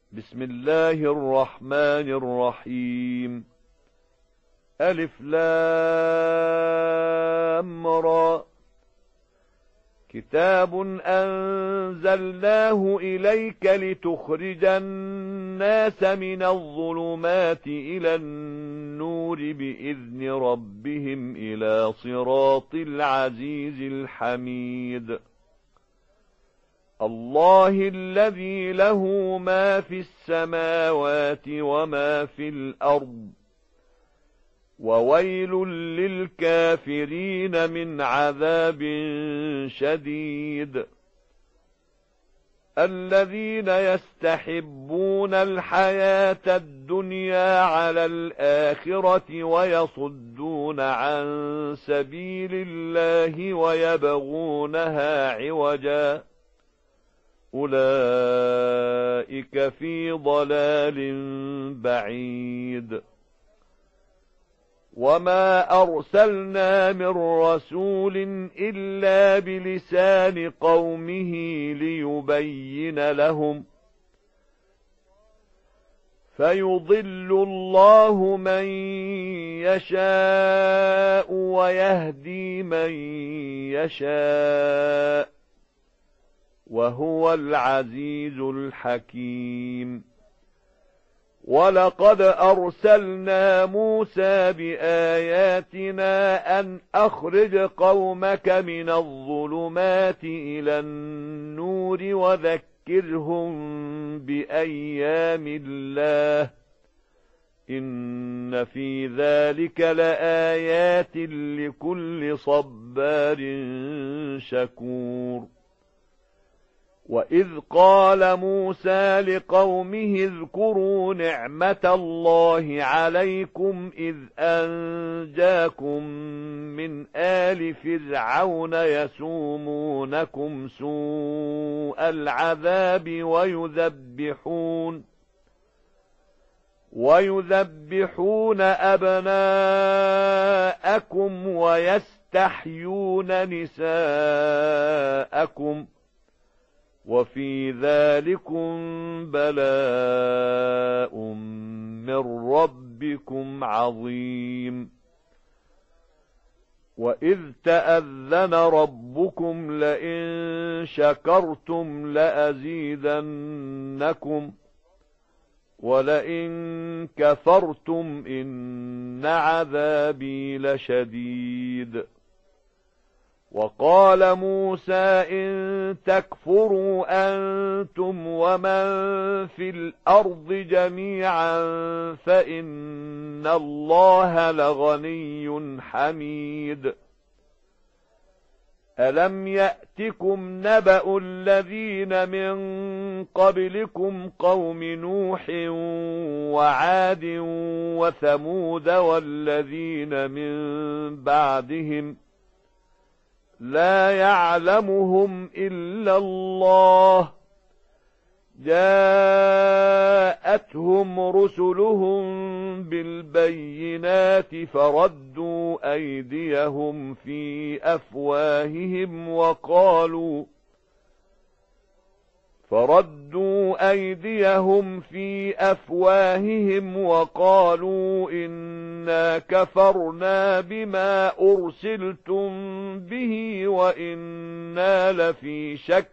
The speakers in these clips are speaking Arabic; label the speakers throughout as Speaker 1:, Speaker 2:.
Speaker 1: بسم الله الرحمن الرحيم. ألف لام را. كتاب أنزلناه إليك لتخرج الناس من الظلمات إلى النور بإذن ربهم إلى صراط العزيز الحميد. الله الذي له ما في السماوات وما في الأرض، وويل للكافرين من عذاب شديد. الذين يستحبون الحياة الدنيا على الآخرة ويصدون عن سبيل الله ويبغونها عوجا، أولئك في ضلال بعيد. وما أرسلنا من رسول إلا بلسان قومه ليبين لهم، فيضل الله من يشاء ويهدي من يشاء، وهو العزيز الحكيم. ولقد أرسلنا موسى بآياتنا أن أخرج قومك من الظلمات إلى النور وذكرهم بأيام الله، إن في ذلك لآيات لكل صبار شكور. وإذ قال موسى لقومه اذكروا نعمة الله عليكم إذ أنجاكم من آل فرعون يسومونكم سوء العذاب ويذبحون أبناءكم ويستحيون نساءكم، وفي ذلكم بلاء من ربكم عظيم. وإذ تأذن ربكم لئن شكرتم لأزيدنكم ولئن كفرتم إن عذابي لشديد. وقال موسى إن تكفروا أنتم ومن في الأرض جميعا فإن الله لغني حميد. ألم يأتكم نبأ الذين من قبلكم قوم نوح وعاد وثمود والذين من بعدهم لا يعلمهم إلا الله، جاءتهم رسلهم بالبينات فردوا أيديهم في أفواههم وقالوا إنا كفرنا بما أرسلتم به وإنا لفي شك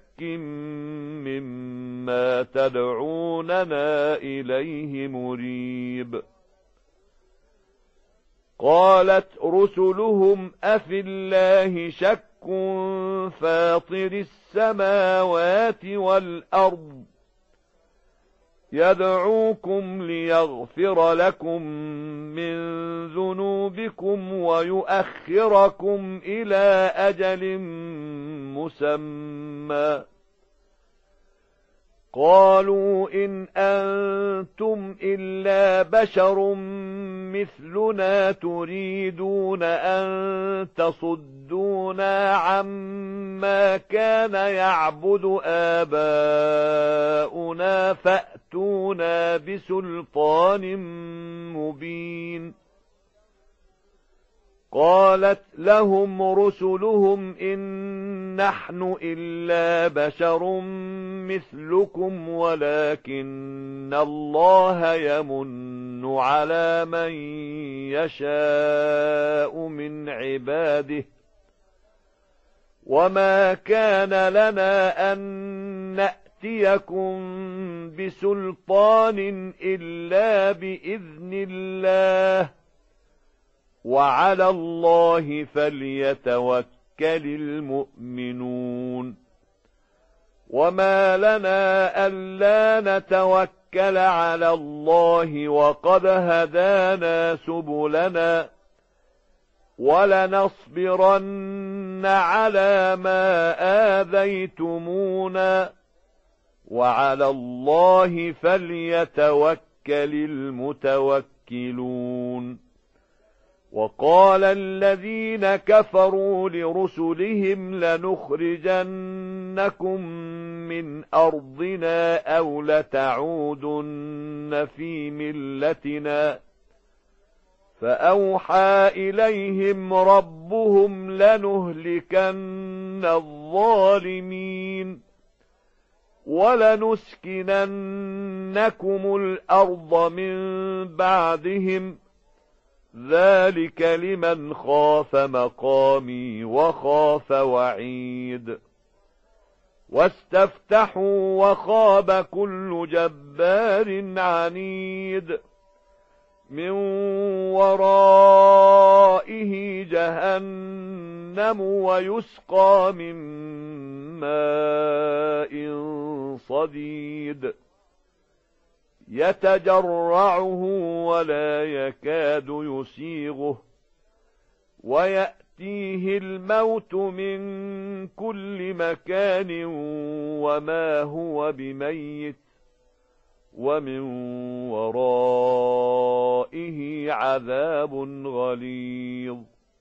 Speaker 1: مما تدعوننا إليه مريب. قالت رسلهم أفي الله شك فاطر السماوات والأرض يدعوكم ليغفر لكم من ذنوبكم ويؤخركم إلى أجل مسمى. قالوا إن أنتم إلا بشر مثلنا تريدون أن تصدونا عما كان يعبد آباؤنا فأتونا بسلطان مبين. قالت لهم رسلهم إن نحن إلا بشر مثلكم ولكن الله يمن على من يشاء من عباده وما كان لنا أن نأتيكم بسلطان إلا بإذن الله وعلى الله فليتوكل المؤمنون وما لنا ألا نتوكل على الله وقد هدانا سبلنا ولنصبرن على ما آذيتمونا وعلى الله فليتوكل المتوكلون وقال الذين كفروا لرسلهم لنخرجنكم من أرضنا أو لتعودن في ملتنا فأوحى إليهم ربهم لنهلكن الظالمين ولنسكننكم الأرض من بعدهم ذلك لمن خاف مقامي وخاف وعيد واستفتحوا وخاب كل جبار عنيد من ورائه جهنم ويسقى من ماء صديد يتجرعه ولا يكاد يسيغه ويأتيه الموت من كل مكان وما هو بميت ومن ورائه عذاب غليظ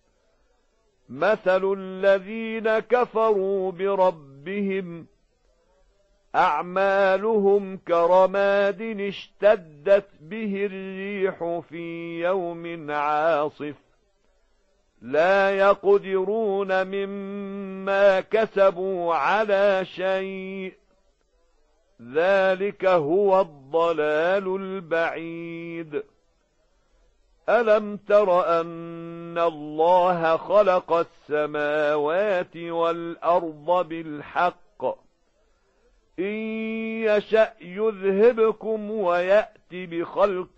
Speaker 1: مثل الذين كفروا بربهم أعمالهم كرماد اشتدت به الريح في يوم عاصف لا يقدرون مما كسبوا على شيء ذلك هو الضلال البعيد ألم تر أن الله خلق السماوات والأرض بالحق إن يشأ يذهبكم ويأت بخلق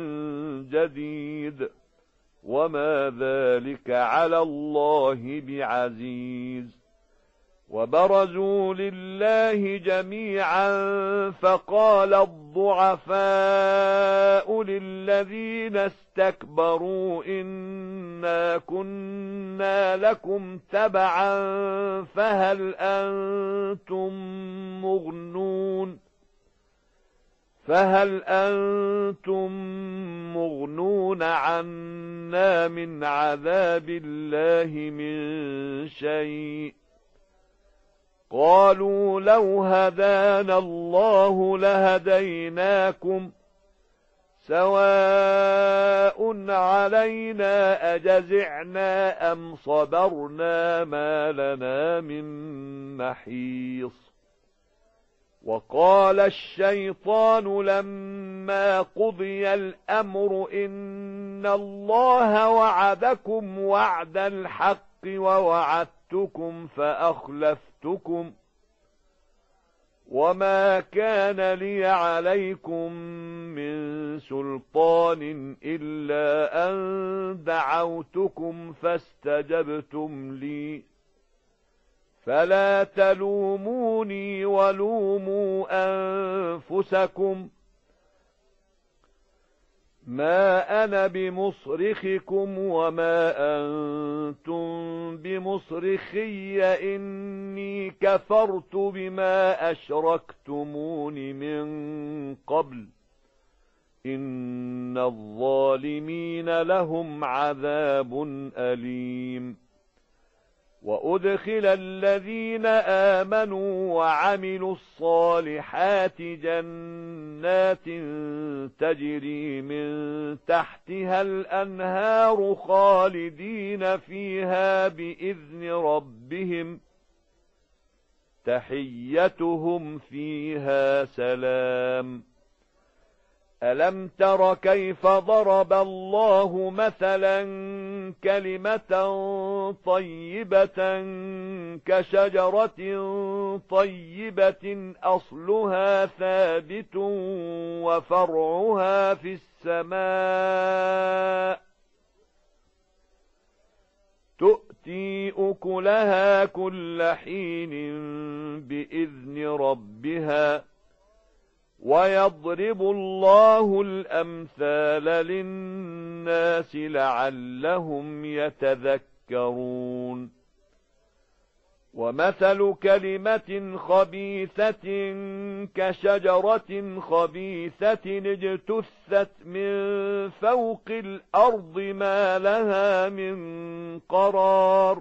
Speaker 1: جديد وما ذلك على الله بعزيز وبرزوا لله جميعا فقال الضعفاء للذين استكبروا إنا كنا لكم تبعا فهل أنتم مغنون عنا من عذاب الله من شيء قالوا لو هدانا الله لهديناكم سواء علينا أجزعنا أم صبرنا ما لنا من محيص وقال الشيطان لما قضي الأمر إن الله وعدكم وعد الحق ووعدتكم فأخلفتكم وما كان لي عليكم من سلطان إلا أن دعوتكم فاستجبتم لي فلا تلوموني ولوموا أنفسكم ما أنا بمصرخكم وما أنتم بمصرخي إني كفرت بما أشركتمون من قبل إن الظالمين لهم عذاب أليم وأدخل الذين آمنوا وعملوا الصالحات جنات جنات تجري من تحتها الأنهار خالدين فيها بإذن ربهم تحيتهم فيها سلام ألم تر كيف ضرب الله مثلا كلمة طيبة كشجرة طيبة أصلها ثابت وفرعها في السماء تؤتي أكلها كل حين بإذن ربها ويضرب الله الأمثال للناس لعلهم يتذكرون ومثل كلمة خبيثة كشجرة خبيثة اجتثت من فوق الأرض ما لها من قرار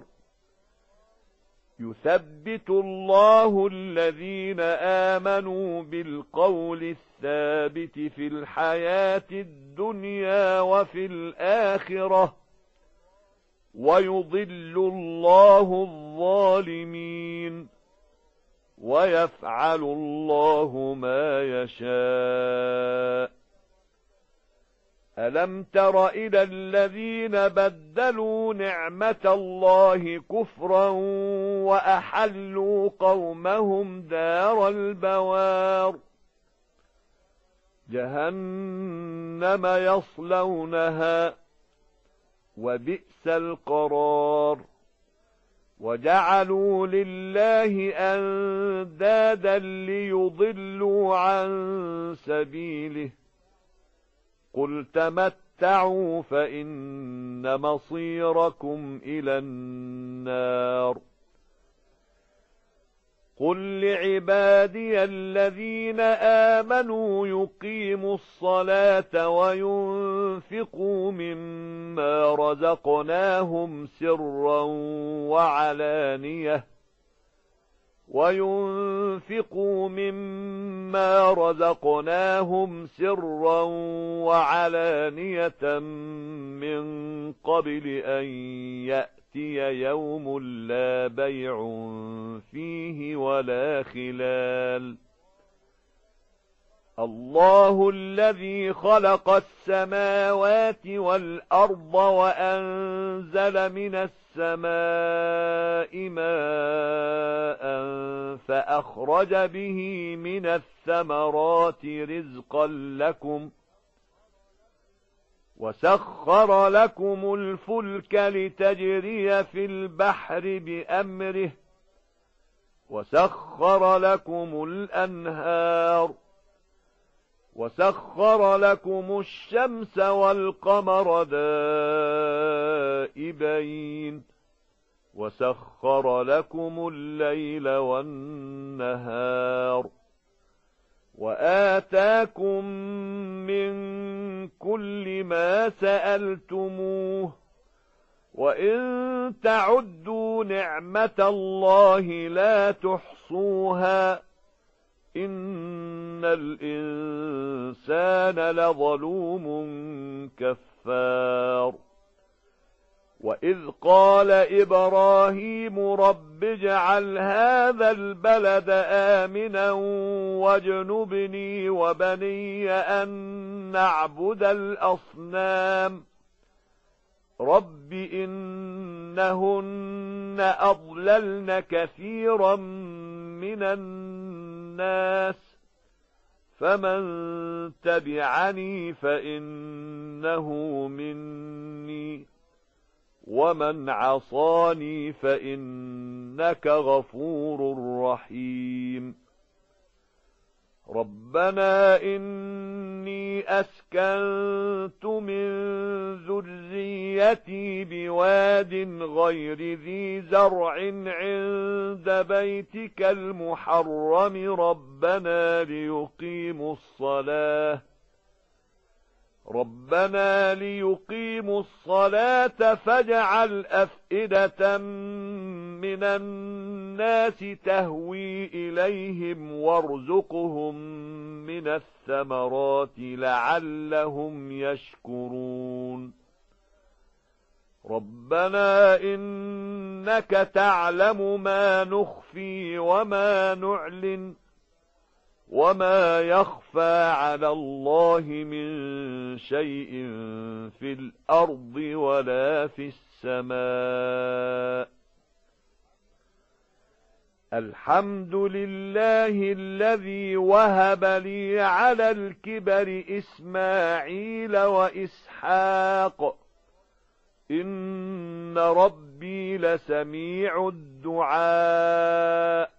Speaker 1: يثبت الله الذين آمنوا بالقول الثابت في الحياة الدنيا وفي الآخرة ويضل الله الظالمين ويفعل الله ما يشاء ألم تر إلى الذين بدلوا نعمة الله كفرا وأحلوا قومهم دار البوار جهنم يصلونها وبئس القرار وجعلوا لله أندادا ليضلوا عن سبيله قل تمتعوا فإن مصيركم إلى النار قل لعبادي الذين آمنوا يقيموا الصلاة وينفقوا مما رزقناهم سرا وعلانية من قبل أن يأتي يوم لا بيع فيه ولا خلال الله الذي خلق السماوات والأرض وأنزل من السماء ماء فأخرج به من الثمرات رزقا لكم وسخر لكم الفلك لتجري في البحر بأمره وسخر لكم الأنهار وسخر لكم الشمس والقمر دائبين وسخر لكم الليل والنهار وآتاكم من كل ما سألتموه وإن تعدوا نعمة الله لا تحصوها إن الإنسان لظلوم كفار وإذ قال إبراهيم رب اجعل هذا البلد آمنا واجنبني وبني أن نعبد الأصنام رب إنهن أضللن كثيرا من الناس فمن تبعني فإنه مني ومن عصاني فإنك غفور رحيم ربنا إني أسكنت من ذريتي بواد غير ذي زرع عند بيتك المحرم ربنا ليقيموا الصلاة فاجعل أفئدة من الناس تهوي إليهم وارزقهم من الثمرات لعلهم يشكرون ربنا إنك تعلم ما نخفي وما نعلن وما يخفى على الله من شيء في الأرض ولا في السماء الحمد لله الذي وهب لي على الكبر إسماعيل وإسحاق إن ربي لسميع الدعاء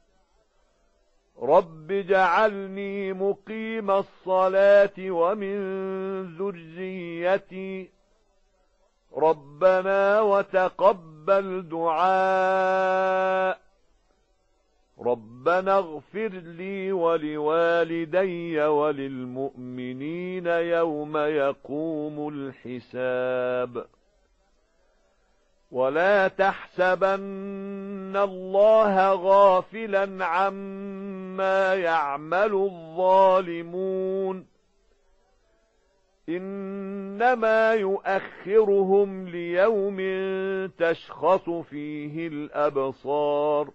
Speaker 1: رب اجعلني مقيم الصلاة ومن ذريتي ربنا وتقبل دعاء ربنا اغفر لي ولوالدي وللمؤمنين يوم يقوم الحساب ولا تحسبن الله غافلا عما يعمل الظالمون إنما يؤخرهم ليوم تشخص فيه الأبصار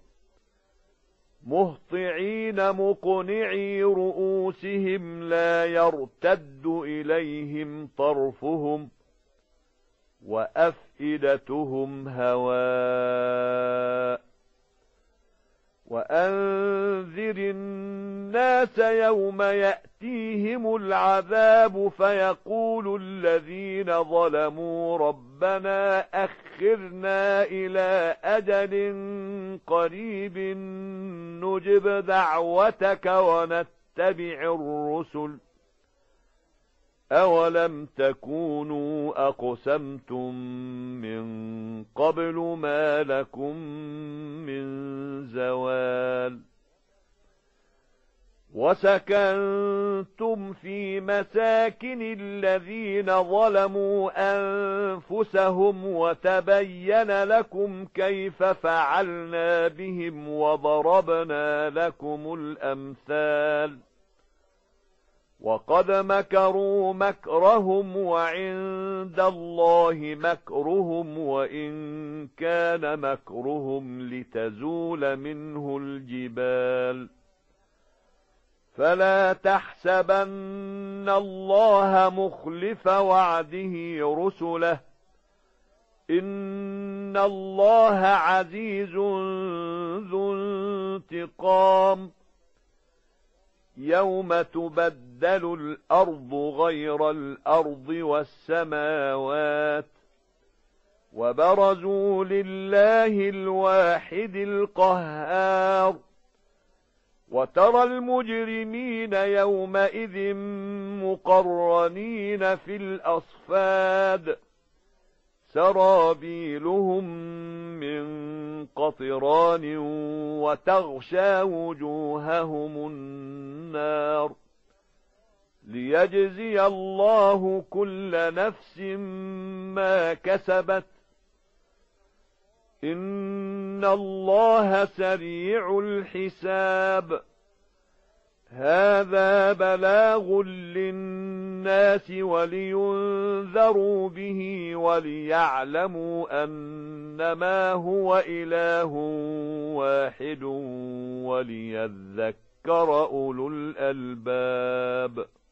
Speaker 1: مهطعين مقنعي رؤوسهم لا يرتد إليهم طرفهم وأفئدتهم هواء وأنذر الناس يوم يأتيهم العذاب فيقول الذين ظلموا ربنا أخرنا إلى أجل قريب نجب دعوتك ونتبع الرسل أولم تكونوا أقسمتم من قبل ما لكم من زوال وسكنتم في مساكن الذين ظلموا أنفسهم وتبين لكم كيف فعلنا بهم وضربنا لكم الأمثال وقد مكروا مكرهم وعند الله مكرهم وإن كان مكرهم لتزول منه الجبال فلا تحسبن الله مخلف وعده رسله إن الله عزيز ذو انتقام يوم تبدل الأرض غير الأرض والسماوات وبرزوا لله الواحد القهار وترى المجرمين يومئذ مقرنين في الأصفاد سرابيلهم من قطران وتغشى وجوههم النار ليجزي الله كل نفس ما كسبت إن الله سريع الحساب هذا بلاغ للناس ولينذروا به وليعلموا أنما هو إله واحد وليذكر أولو الألباب